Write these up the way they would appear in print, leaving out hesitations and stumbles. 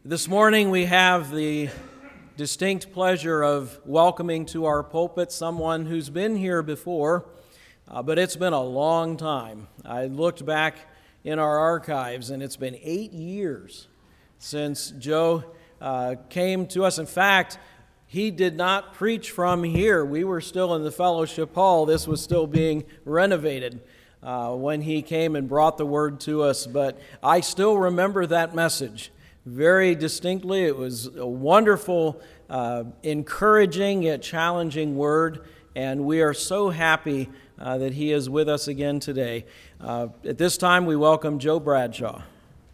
This morning we have the distinct pleasure of welcoming to our pulpit someone who's been here before, but it's been a long time. I looked back in our archives and it's been 8 years since Joe came to us. In fact, he did not preach from here. We were still in the fellowship hall. This was still being renovated when he came and brought the word to us, but I still remember that message very distinctly. It was a wonderful, encouraging yet challenging word, and we are so happy that he is with us again today. At this time, we welcome Joe Bradshaw.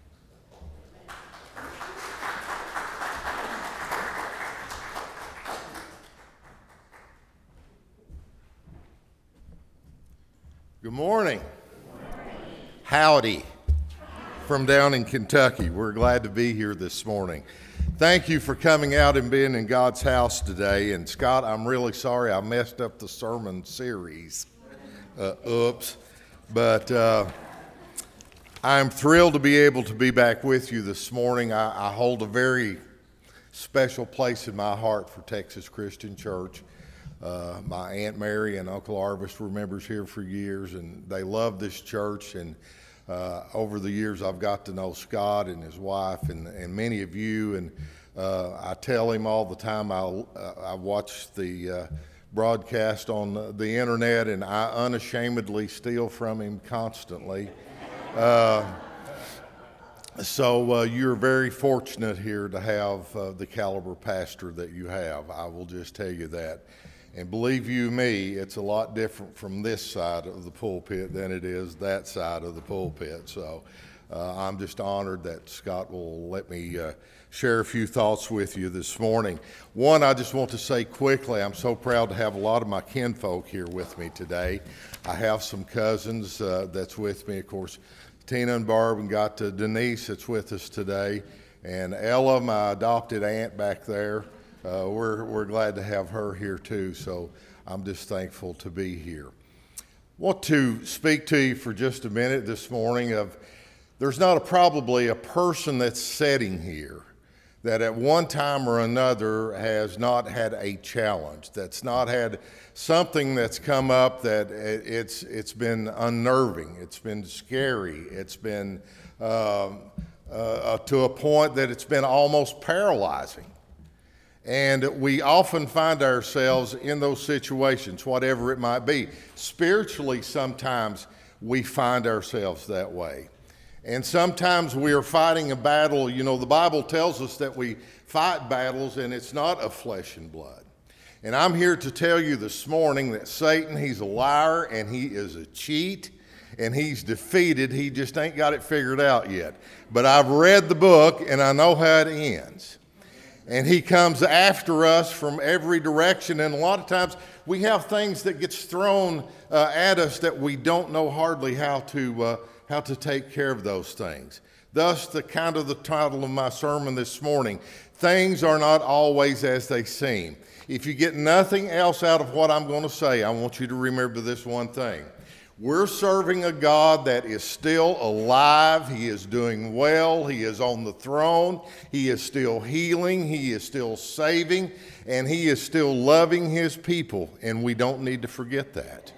Good morning. Howdy. From down in Kentucky. We're glad to be here this morning. Thank you for coming out and being in God's house today. And Scott, I'm really sorry I messed up the sermon series. Oops. But I'm thrilled to be able to be back with you this morning. I hold a very special place in my heart for Texas Christian Church. My Aunt Mary and Uncle Arvis were members here for years, and they love this church. And over the years, I've got to know Scott and his wife and many of you, and I tell him all the time I watch the broadcast on the internet, and I unashamedly steal from him constantly. So you're very fortunate here to have the caliber pastor that you have. I will just tell you that. And believe you me, it's a lot different from this side of the pulpit than it is that side of the pulpit. So I'm just honored that Scott will let me share a few thoughts with you this morning. One, I just want to say quickly, I'm so proud to have a lot of my kinfolk here with me today. I have some cousins that's with me, of course, Tina and Barb, and got Denise that's with us today, and Ella, my adopted aunt back there. We're glad to have her here too, so I'm just thankful to be here. Want to speak to you for just a minute this morning of there's not probably a person that's sitting here that at one time or another has not had a challenge, that's not had something that's come up that it's been unnerving, it's been scary, it's been to a point that it's been almost paralyzing. And we often find ourselves in those situations, whatever it might be. Spiritually, sometimes we find ourselves that way. And sometimes we are fighting a battle. You know, the Bible tells us that we fight battles, and it's not of flesh and blood. And I'm here to tell you this morning that Satan, he's a liar, and he is a cheat, and he's defeated. He just ain't got it figured out yet. But I've read the book, and I know how it ends. And he comes after us from every direction. And a lot of times we have things that gets thrown at us that we don't know hardly how to take care of those things. Thus, the title of my sermon this morning, things are not always as they seem. If you get nothing else out of what I'm going to say, I want you to remember this one thing. We're serving a God that is still alive. He is doing well. He is on the throne. He is still healing. He is still saving. And he is still loving his people. And we don't need to forget that.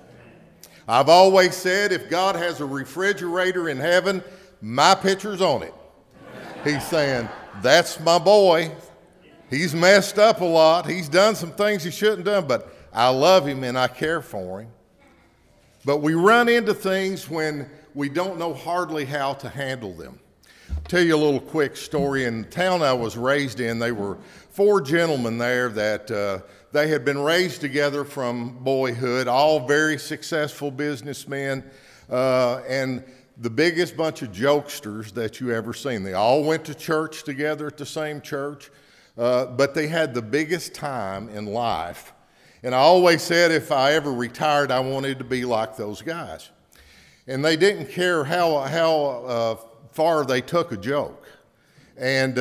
I've always said if God has a refrigerator in heaven, my picture's on it. He's saying, that's my boy. He's messed up a lot. He's done some things he shouldn't have done. But I love him and I care for him. But we run into things when we don't know hardly how to handle them. I'll tell you a little quick story. In the town I was raised in, there were 4 gentlemen there that they had been raised together from boyhood, all very successful businessmen, and the biggest bunch of jokesters that you ever seen. They all went to church together at the same church, but they had the biggest time in life. And I always said if I ever retired, I wanted to be like those guys. And they didn't care how far they took a joke. And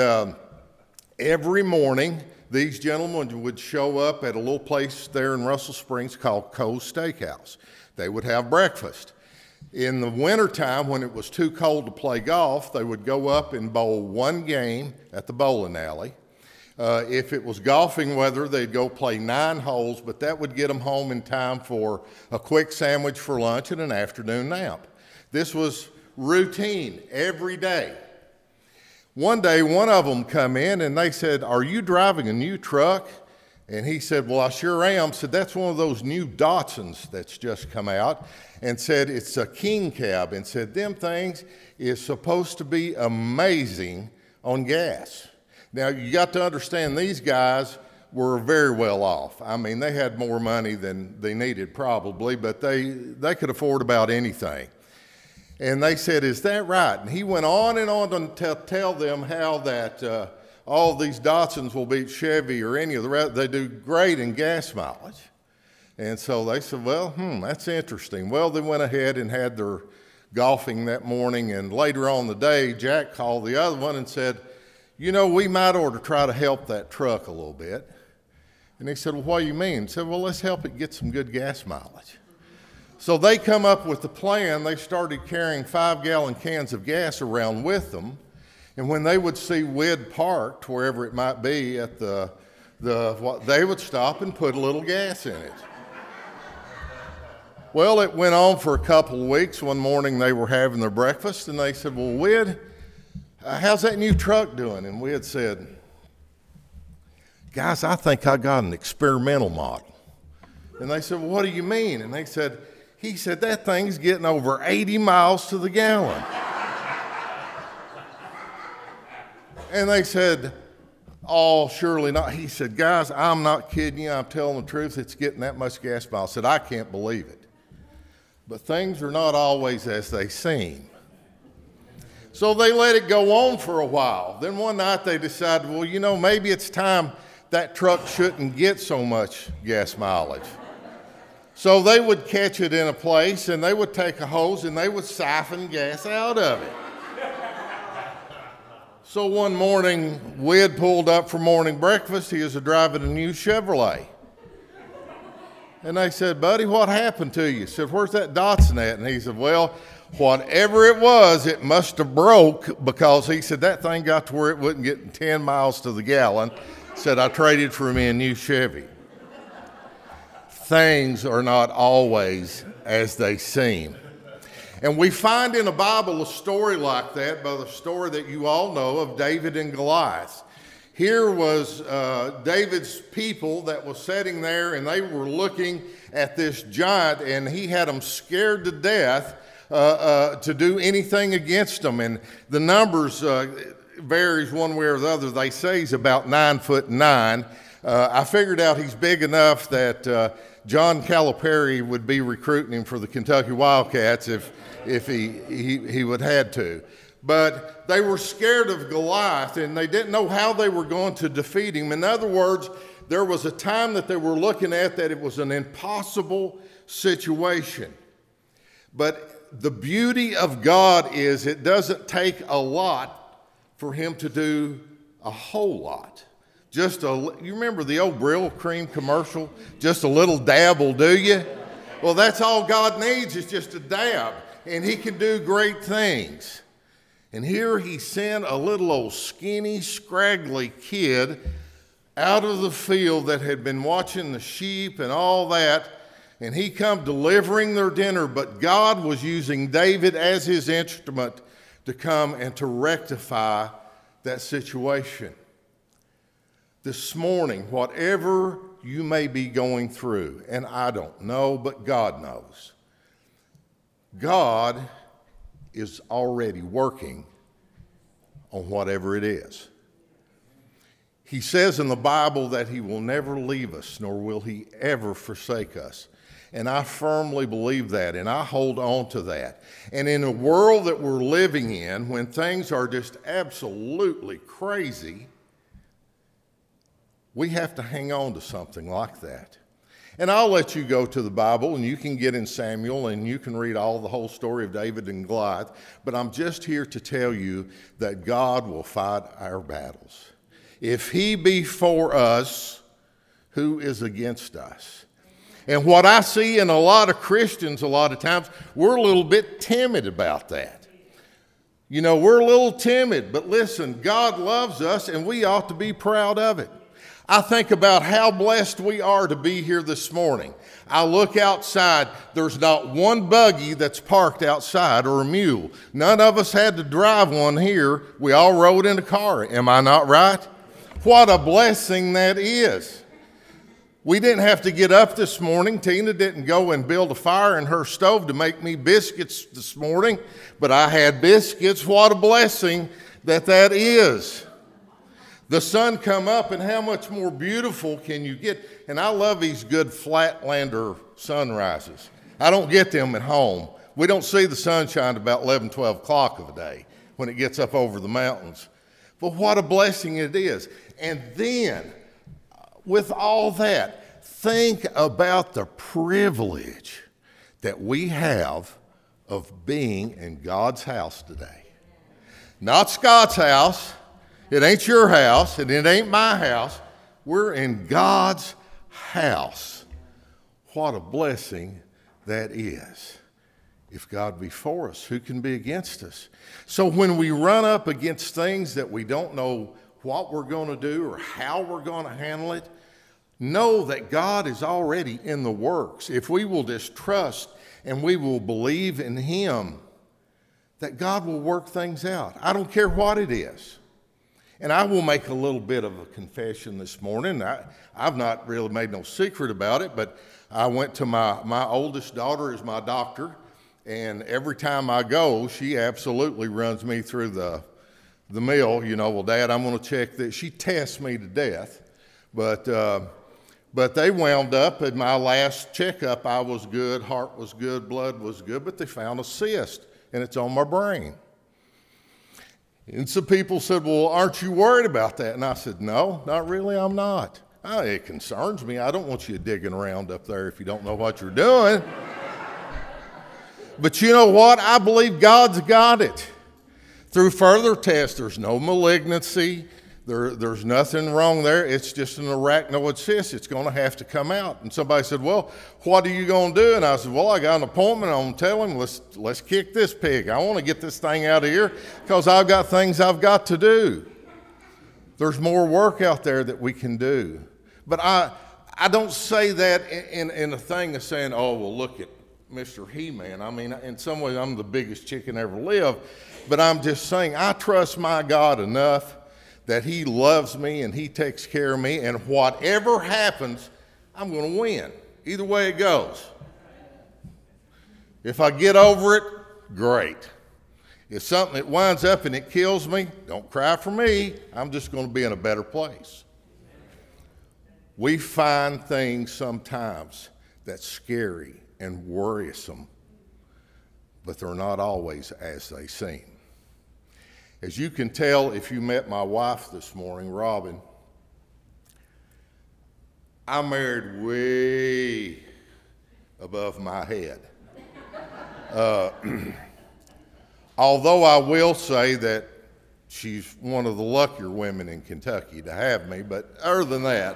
every morning, these gentlemen would show up at a little place there in Russell Springs called Coe's Steakhouse. They would have breakfast. In the wintertime, when it was too cold to play golf, they would go up and bowl one game at the bowling alley. If it was golfing weather, they'd go play 9 holes, but that would get them home in time for a quick sandwich for lunch and an afternoon nap. This was routine every day. One day, one of them come in and they said, "Are you driving a new truck?" And he said, "Well, I sure am." Said, "That's one of those new Datsuns that's just come out." And said, "It's a king cab." And said, "Them things is supposed to be amazing on gas." Now, you got to understand, these guys were very well off. I mean, they had more money than they needed probably, but they could afford about anything. And they said, "Is that right?" And he went on and on to tell them how that all these Datsuns will beat Chevy or any of the rest. They do great in gas mileage. And so they said, "Well, that's interesting." Well, they went ahead and had their golfing that morning, and later on in the day, Jack called the other one and said, "You know, we might ought to try to help that truck a little bit." And he said, "Well, what do you mean?" He said, "Well, let's help it get some good gas mileage." So they come up with the plan. They started carrying 5-gallon cans of gas around with them. And when they would see Wid parked, wherever it might be, at they would stop and put a little gas in it. Well, it went on for a couple of weeks. One morning they were having their breakfast, and they said, "Well, Wid, how's that new truck doing?" And Wid said, "Guys, I think I got an experimental model." And they said, "Well, what do you mean?" And he said, "That thing's getting over 80 miles to the gallon." And they said, "Oh, surely not." He said, "Guys, I'm not kidding you. I'm telling the truth. It's getting that much gas miles." I said, "I can't believe it." But things are not always as they seem. So they let it go on for a while. Then one night they decided, well, you know, maybe it's time that truck shouldn't get so much gas mileage. So they would catch it in a place, and they would take a hose and they would siphon gas out of it. So one morning, Wid pulled up for morning breakfast. He was driving a new Chevrolet. And they said, "Buddy, what happened to you?" He said, "Where's that Datsun at?" And he said, "Well, whatever it was, it must have broke," because he said that thing got to where it wouldn't get 10 miles to the gallon. Said, "I traded for me a new Chevy." Things are not always as they seem. And we find in the Bible a story like that, by the story that you all know of David and Goliath. Here was David's people that was sitting there, and they were looking at this giant, and he had them scared to death to do anything against them. And the numbers varies one way or the other. They say he's about 9'9". I figured out he's big enough that John Calipari would be recruiting him for the Kentucky Wildcats if he would had to. But they were scared of Goliath, and they didn't know how they were going to defeat him. In other words, there was a time that they were looking at that it was an impossible situation. But the beauty of God is it doesn't take a lot for him to do a whole lot. You remember the old Brill Cream commercial? Just a little dab will do you? Well, that's all God needs is just a dab, and he can do great things. And here he sent a little old skinny, scraggly kid out of the field that had been watching the sheep and all that, and he come delivering their dinner, but God was using David as his instrument to come and to rectify that situation. This morning, whatever you may be going through, and I don't know, but God knows, God is already working on whatever it is. He says in the Bible that he will never leave us, nor will he ever forsake us. And I firmly believe that, and I hold on to that. And in a world that we're living in, when things are just absolutely crazy, we have to hang on to something like that. And I'll let you go to the Bible, and you can get in Samuel, and you can read the whole story of David and Goliath. But I'm just here to tell you that God will fight our battles. If he be for us, who is against us? And what I see in a lot of Christians a lot of times, we're a little bit timid about that. You know, we're a little timid, but listen, God loves us and we ought to be proud of it. I think about how blessed we are to be here this morning. I look outside, there's not one buggy that's parked outside or a mule. None of us had to drive one here. We all rode in a car. Am I not right? What a blessing that is. We didn't have to get up this morning. Tina didn't go and build a fire in her stove to make me biscuits this morning, but I had biscuits. What a blessing that is. The sun come up, and how much more beautiful can you get? And I love these good flatlander sunrises. I don't get them at home. We don't see the sunshine about 11, 12 o'clock of the day when it gets up over the mountains. But what a blessing it is. And then, with all that, think about the privilege that we have of being in God's house today. Not Scott's house. It ain't your house, and it ain't my house. We're in God's house. What a blessing that is. If God be for us, who can be against us? So when we run up against things that we don't know what we're going to do or how we're going to handle it, know that God is already in the works. If we will just trust and we will believe in Him, that God will work things out. I don't care what it is. And I will make a little bit of a confession this morning. I've not really made no secret about it, but I went to my oldest daughter is my doctor, and every time I go, she absolutely runs me through the mill. You know, well, Dad, I'm going to check this. She tests me to death, but they wound up at my last checkup. I was good, heart was good, blood was good, but they found a cyst, and it's on my brain. And some people said, well, aren't you worried about that? And I said, no, not really, I'm not. It concerns me. I don't want you digging around up there if you don't know what you're doing. But you know what? I believe God's got it. Through further tests, there's no malignancy. There's nothing wrong there. It's just an arachnoid cyst. It's going to have to come out. And somebody said, well, what are you going to do? And I said, well, I got an appointment. I'm going to tell him, let's kick this pig. I want to get this thing out of here because I've got things I've got to do. There's more work out there that we can do. But I don't say that in a thing of saying, oh, well, look at Mr. He-Man. I mean, in some ways, I'm the biggest chicken ever lived. But I'm just saying, I trust my God enough that He loves me and He takes care of me, and whatever happens, I'm going to win. Either way it goes. If I get over it, great. If something that winds up and it kills me, don't cry for me. I'm just going to be in a better place. We find things sometimes that's scary and worrisome, but they're not always as they seem. As you can tell if you met my wife this morning, Robin, I'm married way above my head. Although I will say that she's one of the luckier women in Kentucky to have me, but other than that,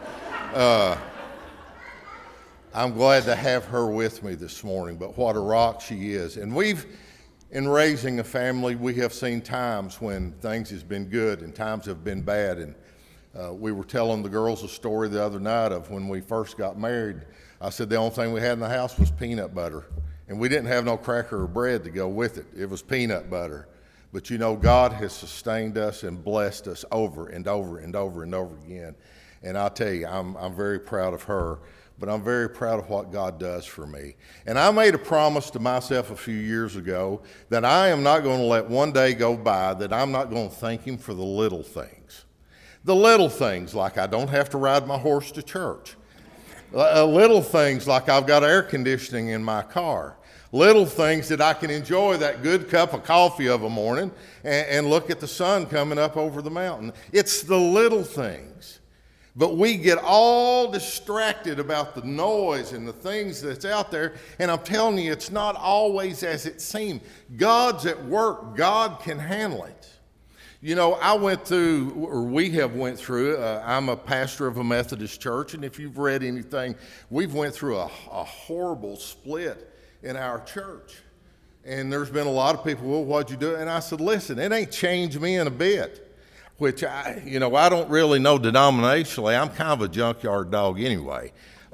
I'm glad to have her with me this morning, but what a rock she is. And in raising a family, we have seen times when things have been good and times have been bad. And we were telling the girls a story the other night of when we first got married. I said the only thing we had in the house was peanut butter. And we didn't have no cracker or bread to go with it. It was peanut butter. But you know, God has sustained us and blessed us over and over and over and over again. And I'll tell you, I'm very proud of her. But I'm very proud of what God does for me. And I made a promise to myself a few years ago that I am not going to let one day go by that I'm not going to thank Him for the little things. The little things, like I don't have to ride my horse to church. Little things like I've got air conditioning in my car. Little things that I can enjoy that good cup of coffee of a morning and look at the sun coming up over the mountain. It's the little things. But we get all distracted about the noise and the things that's out there. And I'm telling you, it's not always as it seems. God's at work. God can handle it. I went through, or we have went through, I'm a pastor of a Methodist church, and if you've read anything, we've went through a horrible split in our church. And there's been a lot of people, well, what'd you do? And I said, listen, it ain't changed me in a bit, which I don't really know denominationally. I'm kind of a junkyard dog anyway.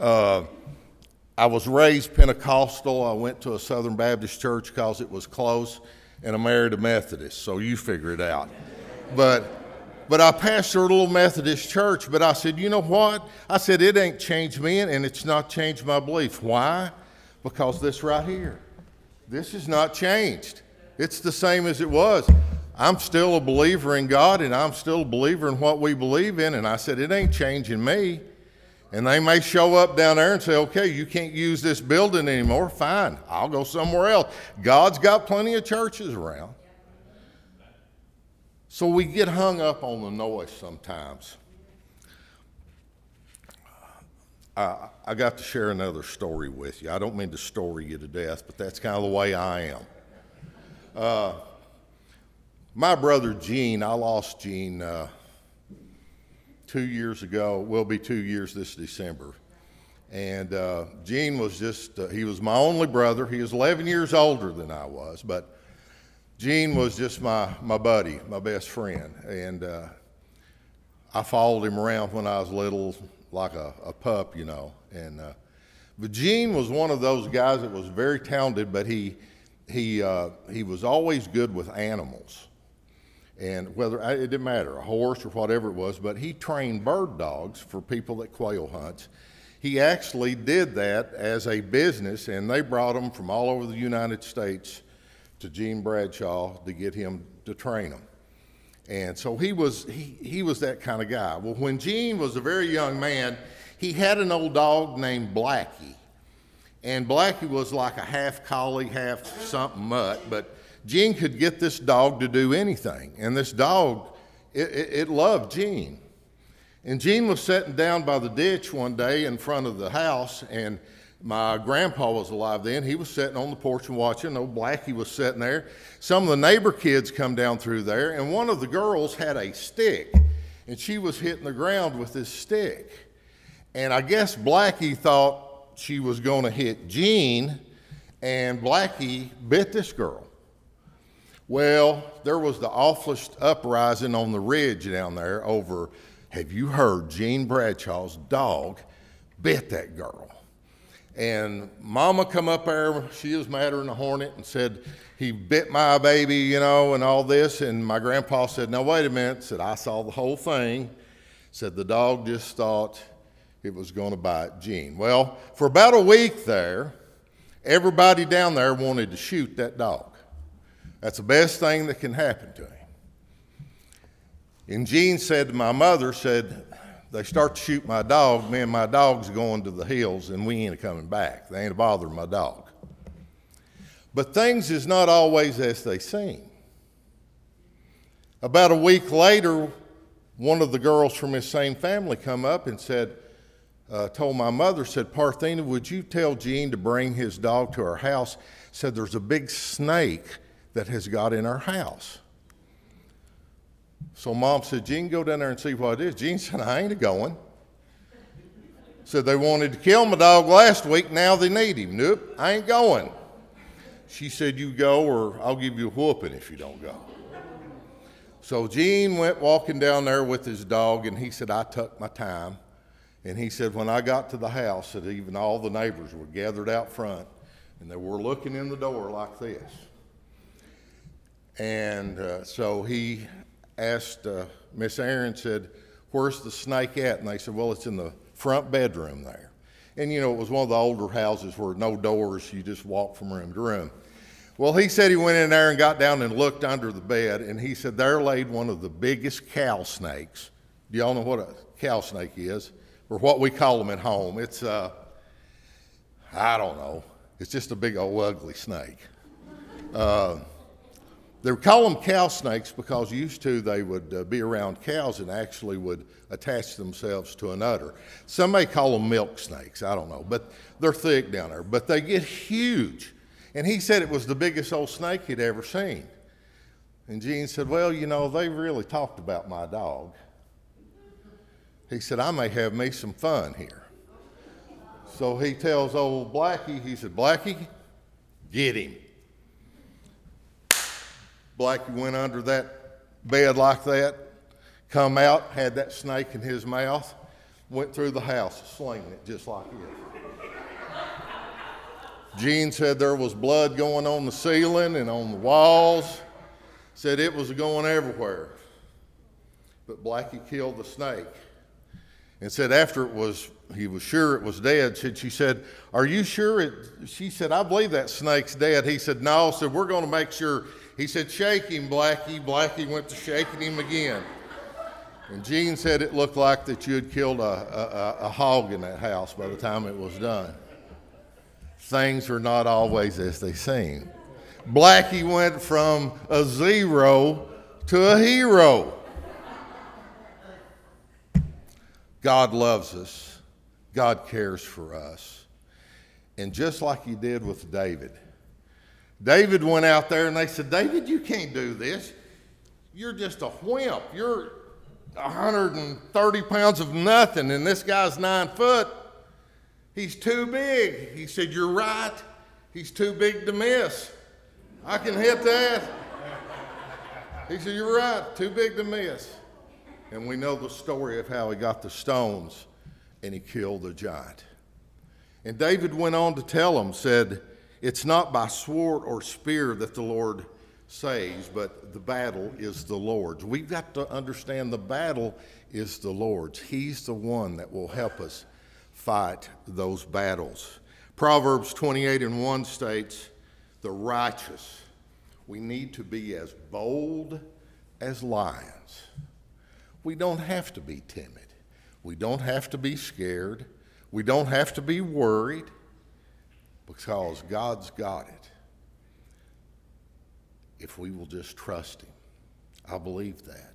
I was raised Pentecostal. I went to a Southern Baptist church because it was close, and I married a Methodist, so you figure it out. But I pastored a little Methodist church, but I said, you know what? I said, it ain't changed me, and it's not changed my belief. Why? Because this right here. This has not changed. It's the same as it was. I'm still a believer in God, and I'm still a believer in what we believe in, and I said, it ain't changing me. And they may show up down there and say, okay, you can't use this building anymore. Fine, I'll go somewhere else. God's got plenty of churches around. So we get hung up on the noise sometimes. I got to share another story with you. I don't mean to story you to death, but that's kind of the way I am. My brother Gene, I lost Gene 2 years ago. Will be 2 years this December. And Gene was he was my only brother. He was 11 years older than I was, but Gene was just my buddy, my best friend. And I followed him around when I was little, like a pup, but Gene was one of those guys that was very talented, but he was always good with animals. And it didn't matter, a horse or whatever it was, but he trained bird dogs for people that quail hunts. He actually did that as a business, and they brought them from all over the United States to Gene Bradshaw to get him to train them. And so he was that kind of guy. Well, when Gene was a very young man, he had an old dog named Blackie. And Blackie was like a half collie, half something mutt, but Gene could get this dog to do anything. And this dog, it loved Gene. And Gene was sitting down by the ditch one day in front of the house, and my grandpa was alive then. He was sitting on the porch and watching. Old Blackie was sitting there. Some of the neighbor kids come down through there, and one of the girls had a stick, and she was hitting the ground with this stick. And I guess Blackie thought she was going to hit Gene, and Blackie bit this girl. Well, there was the awfulest uprising on the ridge down there over, have you heard Gene Bradshaw's dog bit that girl? And Mama come up there, she was madder than a hornet, and said, he bit my baby, and all this. And my grandpa said, now wait a minute. Said, I saw the whole thing. Said, the dog just thought it was going to bite Gene. Well, for about a week there, everybody down there wanted to shoot that dog. That's the best thing that can happen to him. And Gene said to my mother, they start to shoot my dog, me and my dog's going to the hills, and we ain't coming back. They ain't bothering my dog. But things is not always as they seem. About a week later, one of the girls from his same family come up and told my mother, said, Parthena, would you tell Gene to bring his dog to our house? Said, there's a big snake that has got in our house. So Mom said, Gene, go down there and see what it is. Gene said, I ain't going. Said, they wanted to kill my dog last week, now they need him. Nope, I ain't going. She said, you go or I'll give you a whooping if you don't go. So Gene went walking down there with his dog, and he said, I took my time. And he said, when I got to the house, that even all the neighbors were gathered out front, and they were looking in the door like this. And so he asked Miss Aaron, said, where's the snake at? And they said, well, it's in the front bedroom there. And, it was one of the older houses where no doors, you just walk from room to room. Well, he said he went in there and got down and looked under the bed, and he said there laid one of the biggest cow snakes. Do y'all know what a cow snake is? Or what we call them at home? It's, I don't know. It's just a big old ugly snake. They call them cow snakes because used to they would be around cows and actually would attach themselves to an udder. Some may call them milk snakes, I don't know, but they're thick down there. But they get huge. And he said it was the biggest old snake he'd ever seen. And Gene said, well, they really talked about my dog. He said, I may have me some fun here. So he tells old Blackie, he said, Blackie, get him. Blackie went under that bed like that, come out, had that snake in his mouth, went through the house slinging it just like this. Gene said there was blood going on the ceiling and on the walls. Said it was going everywhere. But Blackie killed the snake. And said after he was sure it was dead, she said, are you sure she said, I believe that snake's dead. He said, no. Said, we're going to make sure. He said, shake him, Blackie. Blackie went to shaking him again. And Gene said it looked like that you had killed a hog in that house by the time it was done. Things are not always as they seem. Blackie went from a 0 to a hero. God loves us. God cares for us. And just like he did with David. David went out there and they said, David, you can't do this. You're just a wimp. You're 130 pounds of nothing, and this guy's 9 foot. He's too big. He said, you're right. He's too big to miss. I can hit that. He said, you're right. Too big to miss. And we know the story of how he got the stones and he killed the giant. And David went on to tell him, said, it's not by sword or spear that the Lord saves, but the battle is the Lord's. We've got to understand the battle is the Lord's. He's the one that will help us fight those battles. Proverbs 28:1 states, the righteous, we need to be as bold as lions. We don't have to be timid. We don't have to be scared. We don't have to be worried because God's got it. If we will just trust him. I believe that.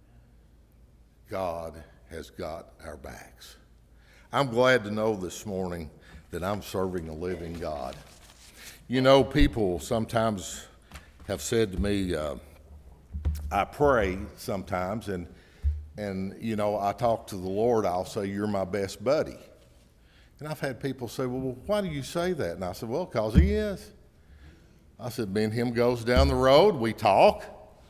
God has got our backs. I'm glad to know this morning that I'm serving a living God. People sometimes have said to me, I pray sometimes, and I talk to the Lord, I'll say, you're my best buddy. And I've had people say, well, why do you say that? And I said, well, because he is. I said, me and him goes down the road, we talk.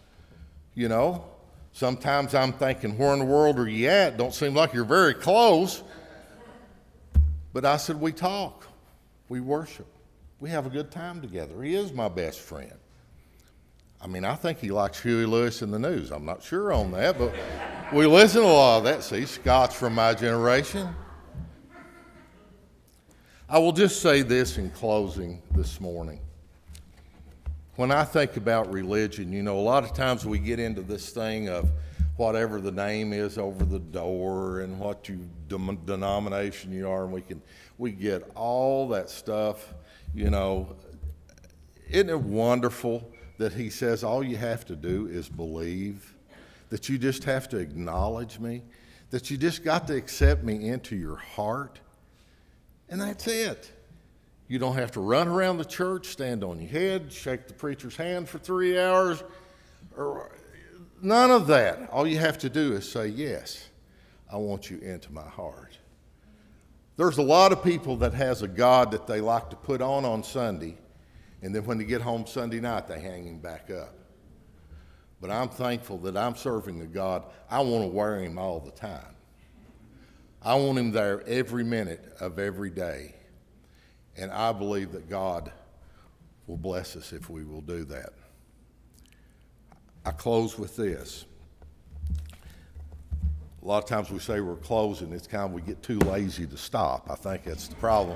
Sometimes I'm thinking, where in the world are you at? Don't seem like you're very close. But I said, we talk, we worship, we have a good time together. He is my best friend. I think he likes Huey Lewis and the News. I'm not sure on that, but we listen to a lot of that. See, Scott's from my generation. I will just say this in closing this morning. When I think about religion, a lot of times we get into this thing of whatever the name is over the door and what denomination you are, and we get all that stuff, Isn't it wonderful that he says all you have to do is believe, that you just have to acknowledge me, that you just got to accept me into your heart, and that's it. You don't have to run around the church, stand on your head, shake the preacher's hand for 3 hours, or none of that. All you have to do is say, yes, I want you into my heart. There's a lot of people that has a God that they like to put on Sunday, and then when they get home Sunday night, they hang him back up. But I'm thankful that I'm serving a God. I want to wear him all the time. I want him there every minute of every day. And I believe that God will bless us if we will do that. I close with this. A lot of times we say we're closing, it's kind of we get too lazy to stop. I think that's the problem.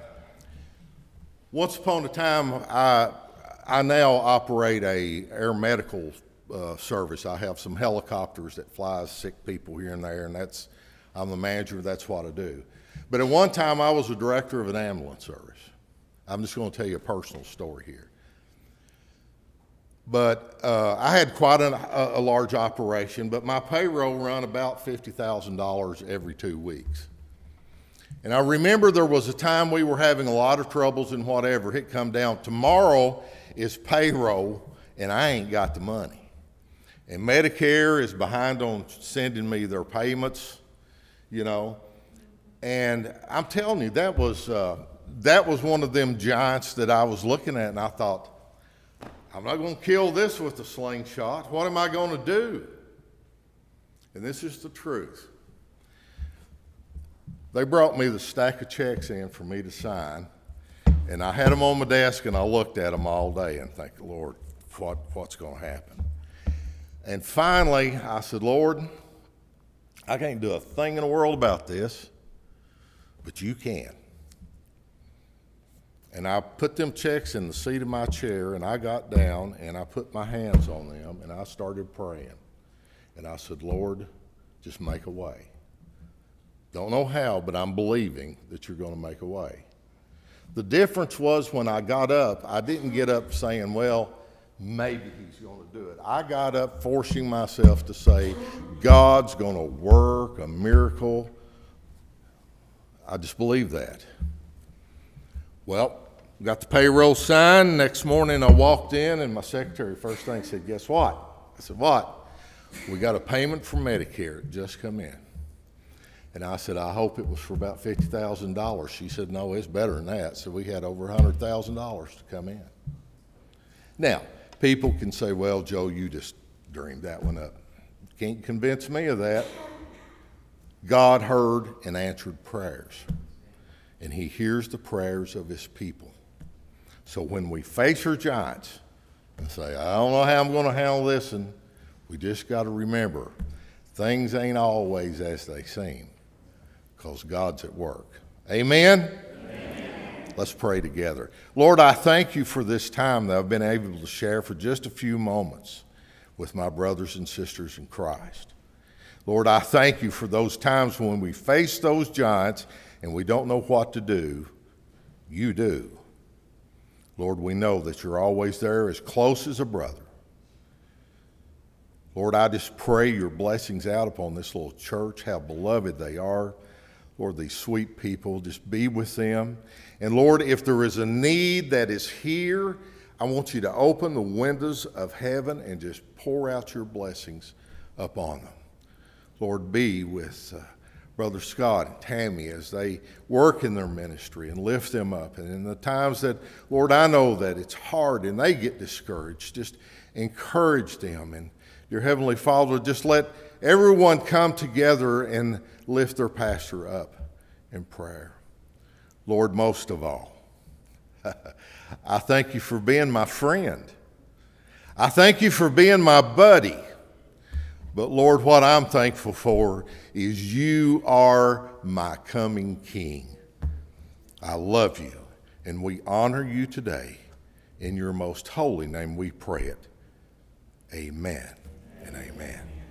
Once upon a time, I now operate a air medical service. I have some helicopters that flies sick people here and there, and I'm the manager, that's what I do. But at one time, I was a director of an ambulance service. I'm just going to tell you a personal story here. But I had quite a large operation, but my payroll run about $50,000 every 2 weeks. And I remember there was a time we were having a lot of troubles and whatever. It come down, tomorrow is payroll, and I ain't got the money. And Medicare is behind on sending me their payments, you know. And I'm telling you, that was one of them giants that I was looking at, and I thought, I'm not going to kill this with a slingshot. What am I going to do? And this is the truth. They brought me the stack of checks in for me to sign, and I had them on my desk, and I looked at them all day and think, Lord, what's going to happen? And finally, I said, Lord, I can't do a thing in the world about this, but you can. And I put them checks in the seat of my chair, and I got down, and I put my hands on them, and I started praying. And I said, Lord, just make a way. Don't know how, but I'm believing that you're going to make a way. The difference was when I got up, I didn't get up saying, well, maybe he's going to do it. I got up forcing myself to say, God's going to work a miracle. I just believe that. Well, got the payroll signed. Next morning I walked in, and my secretary first thing said, guess what? I said, what? We got a payment from Medicare. It just come in. And I said, I hope it was for about $50,000. She said, no, it's better than that. So we had over $100,000 to come in. Now, people can say, well, Joe, you just dreamed that one up. Can't convince me of that. God heard and answered prayers, and he hears the prayers of his people. So when we face our giants and say, I don't know how I'm going to handle this, and we just got to remember, things ain't always as they seem, because God's at work. Amen? Amen? Let's pray together. Lord, I thank you for this time that I've been able to share for just a few moments with my brothers and sisters in Christ. Lord, I thank you for those times when we face those giants and we don't know what to do. You do. Lord, we know that you're always there, as close as a brother. Lord, I just pray your blessings out upon this little church, how beloved they are. Lord, these sweet people, just be with them. And Lord, if there is a need that is here, I want you to open the windows of heaven and just pour out your blessings upon them. Lord, be with Brother Scott and Tammy as they work in their ministry, and lift them up. And in the times that, Lord, I know that it's hard and they get discouraged, just encourage them. And dear Heavenly Father, just let everyone come together and lift their pastor up in prayer. Lord, most of all, I thank you for being my friend. I thank you for being my buddy. But Lord, what I'm thankful for is you are my coming King. I love you, and we honor you today. In your most holy name we pray it. Amen and amen.